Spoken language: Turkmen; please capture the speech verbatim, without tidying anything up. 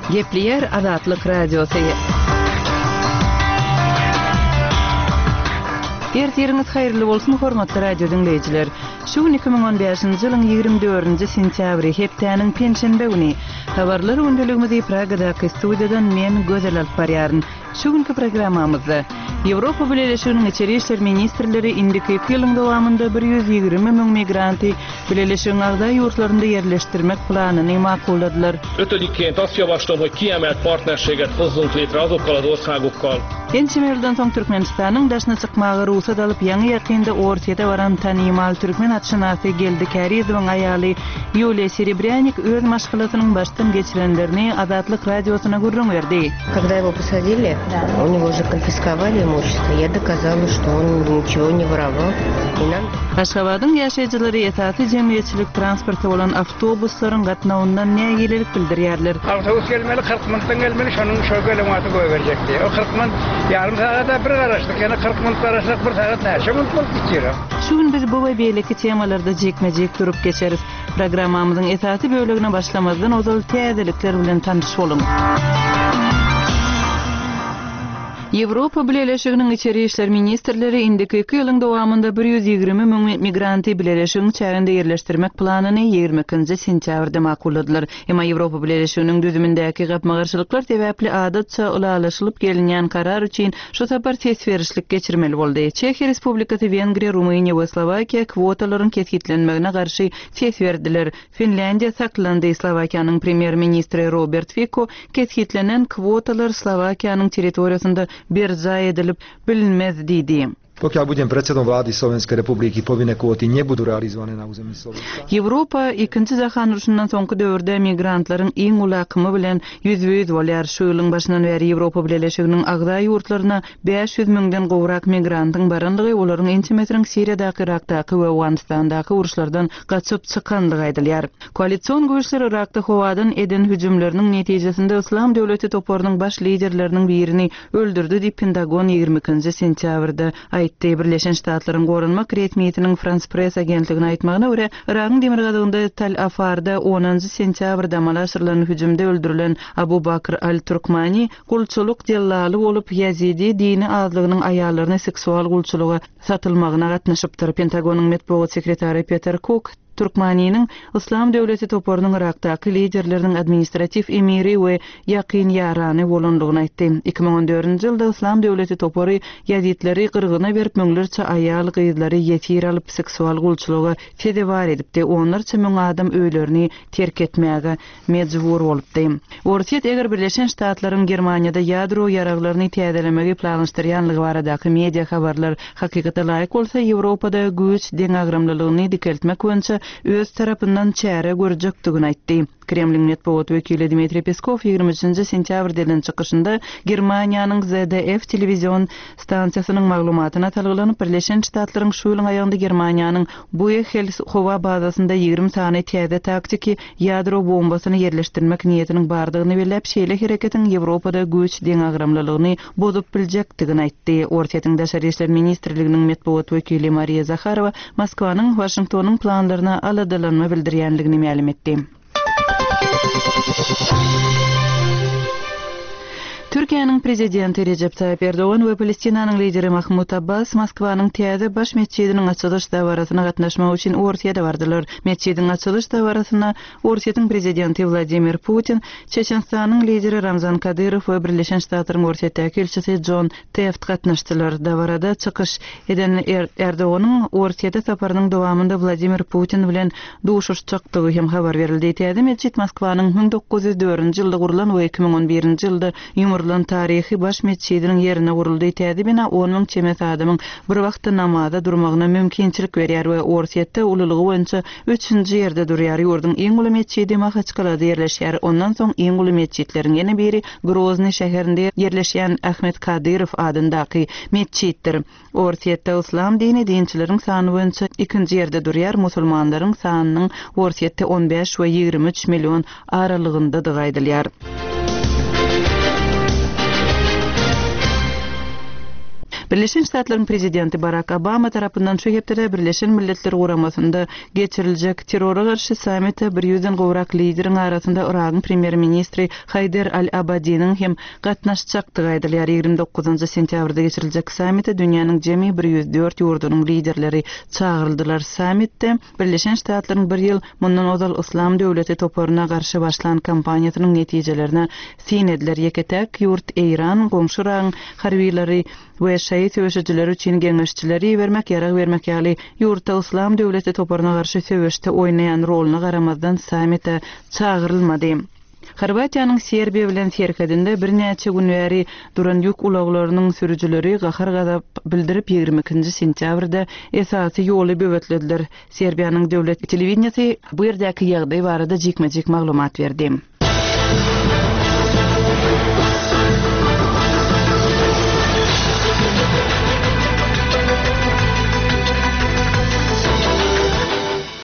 Gepliyer Azatlyk Radiosu. Ertiriniz hayırlı bolsun hormatly radio dinleyijiler. Şu iki ming on beşinji ýylyň ýygrimi dördünji sentýabry hepdäniň penşenbe güni. Habarlar öňdeligimizi Pragadaky studiýadan men Gözel alyp barýaryn. Şu günkü programmamyzda Ýewropa Birleşiginiň içeri işler ministrleri indiki ýylyň dowamında bir ýüz ýygrimi müň migranty Birleşigiň agda ýurtlarynda ýerleşdirmek planyny makulladylar. Ötödikként azt javaslom, hogy kiemelt partnerséget hozzunk létre azokkal az országokkal. Ençimelden soň Türkmenistanyň daşna çykmagy ruhsat alyp ýa-ni ýakynda ortada baran tanymal türkmen atşynasy geldi Karizowyň aýaly Yuliya Serebryanik öz maşgalatynyň başdan geçirenlerini Azatlyk Radiosyna gurrun berdi. Когда его посадили, да. У него уже конфисковали имущество. Я доказала, что он ничего не воровал. И нам... Aşgabatyň ýaşaýjylary esasy jemgyýetçilik transporty bolan awtobuslaryň gatnawyndan nägelik bildirýärler. Awtobus gelmeli, kırk minutdan gelmeli, şonuň şo gelematy goý berjekdi. O kırk minut yarım saata bir garaşdyk, ýa-ni kırk minut garaşdyk, bir saat näçe minut bolupdyr. Şu gün biz bu we beýleki temalarda jekmejek durup geçeriz. Programmamyzyň esasy bölegine başlamazdan ozal täzelikler bilen tanyş bolun. Ýewropa Birleşiginiň içeri işler ministrleri indiki iki ýylyň dowamında bir ýüz ýygrimi müň migranty Birleşigiň çäginde ýerleşdirmek planyny ýigriminji sentýabrda makulladylar. Emma Ýewropa Birleşiginiň düzümindäki gapmagarçylyklar sebäpli adatça ulalaşylyp gelinýän karar üçin şu tapar tesberişlik geçirmeli boldy. Çekiýa Respublikasy, Wengriýa, Rumyniýa we Slowakiýa kwotalaryň kesgitlenmegine garşy ses berdiler. Finlandiýa saklandy. Slowakiýanyň premier ministri Robert Fico kesgitlenen kwotalar Slowakiýanyň territoriýasynda berza edilip bilinmez diýdi. Pokiaľ budem predsedom vlády Slovenskej republiky, povinné kvóty nebudú realizované na území Slovenska. Ýewropa ikinji jahan uruşundan soňky döwürde migrantlaryň iň ulakymy bilen ýüzüýüz bolýar. Şu ýylyň başyndan beri Ýewropa Birleşiginiň agda ýurtlaryna beş ýüz müňden gowrak migrantyň barandygy olaryň intimetriň Siriýadaky, Irakdaky we Awganistandaky uruşlardan gaçyp çykandygy aýdylýar. Koalisiýon güýçleri Irakda howadan eden hüjümleriniň netijesinde Islam döwleti toparynyň baş liderleriniň birini öldürdi diýip Pentagon ýygrimi ikinji sentýabrda Birleşen Ştatlaryň gorunmak resmiýetiniň France Press agentligine aýtmagyna görä, Iragyň Demirgadygynda Tel Afarda onunji sentýabrda malaşyrylan hüjümde öldürilen Abu Bakr al-Turkmani gulçuluk dellali bolup Yazidi dini azlygynyň aýallaryny seksual gulçuluga satylmagyna gatnaşypdyr. Pentagonyň medeniýet sekretary Peter Cook Turkmanynyň Islam döwleti toparynyň Irakdaky liderleriniň administrativ emiri we ýakyn ýarany bolandygyny aýtdy. iki ming on dördünji ýylda Islam döwleti topary ýazitleri gyrgyna berip müňlerçe aýal gyzlary ýetir alyp seksual gulçuluga fedebar edipdi. Onlarça müň adam öýlerini terk etmäge mejbur bolupdy. Ortiýet eger Birleşen Ştatlaryň Germaniýada ýadro ýaraglaryny täzelemegi planlaşdyrýanlygy baradaky media habarlar hakykata laýyk bolsa, Ýewropada güýç deň agramlylygyny dikeltmek boýunça öz tarapyndan çäre görjekdigini aýtdy. Kremlin medeniýet wekili Dmitri Peskov ýygrimi üçinji sentýabr delen çykyşynda Germaniýanyň Z D F telewizion stansiýasynyň maglumatyna talgylanyp Birleşen Ştatlaryň şu ýylyň aýagynda Germaniýanyň Buechel howa bazasynda ýygrimi sany täze taktiki ýadro bombasyny ýerleşdirmek niýetiniň bardygyny belläp şeýle hereketiň Ýewropada güýç deň agramlylygyny bozup biljekdigini aýtdy. Ortiýetiň daşary işler ministrliginiň medeniýet wekili Mariya Zakharova Moskwanyň Washingtonyň planlaryna aladalanma bildirýänligini ma'lum etdi. Türkiýanyň prezidenti Recep Tayyip Erdogan we Palestinanyň lideri Mahmud Abbas Moskwanyň täze baş mesçidiniň açylyş dawarasyna gatnaşmak üçin Ortiýada bardylar. Mesçidiň açylyş dawarasyna Ortiýanyň prezidenti Vladimir Putin, Çeçenistanyň lideri Ramzan Kadyrow we Birleşen Ştatlaryň Ortiýadaky elçisi John Teft gatnaşdylar. Dawarada çykyş eden er Erdoganyň Ortiýada saparynyň dowamında Vladimir Putin bilen duşuşjakdygy hem habar berildi. Täze mesçid Moskwanyň ming dokuz ýüz dördünji ýylda gurulan we iki ming on birinji ýylda ýumurlan tarihi baş mesçidiniň ýerine guruldy. Täze bina on müň çemes adamyň bir wagtda namaza durmagyna mümkinçilik berýär we Ortiýetde ululygy boýunça üçünji ýerde durýar. Ýurdun iň uly mesçidi Mahaçkalada ýerleşýär. Ondan soň iň uly mesçitleriň ýene biri Grozny şäherinde ýerleşýän Ahmet Kadyrow adyndaky mesçitdir. Ortiýetde Islam dini dinçileriň sany boýunça ikinji ýerde durýar. Musulmanlaryň sanynyň Ortiýetde on beş we ýygrimi üç million aralygynda aýdylýar. Birleşen Ştatlaryň prezidenti Barack Obama tarapyndan şu hepde Birleşen Milletler Guramasynda geçiriljek terrora garşy sammitde bir ýüzden gowrak lideriň arasynda Iragyň premier ministri Haider al-Abadiň hem gatnaşjakdygy aýdylýar. ýygrimi dokuzynjy sentýabrda geçiriljek sammitde dünýäniň jemi bir ýüz dört ýurdunyň liderleri çağıryldylar. Sammitde Birleşen Ştatlaryň bir ýyl mundan ozal Islam döwleti toparyna garşy başlan kampaniýasynyň netijelerine sinediler. Ýeketek ýurt Eýran, goňşy Iragyň harbiýleri we şeýit söwüşçileri üçin geňeşçileri bermek ýarag bermek ýaly ýurtda Islam döwleti toparyna garşy söwüşde oýnaýan roluny garamazdan sammitde çağırylmady. Horwatiýanyň Serbiýa bilen serhedinde bir näçe gün bäri duran ýük ulaglarynyň sürüjileri gahar gadap bildirip ýygrimi ikinji sentýabrda esasy ýoly böwetlediler. Serbiýanyň döwlet telewizionysy bu ýerdäki ýagdaý barada jekmejek maglumat berdi.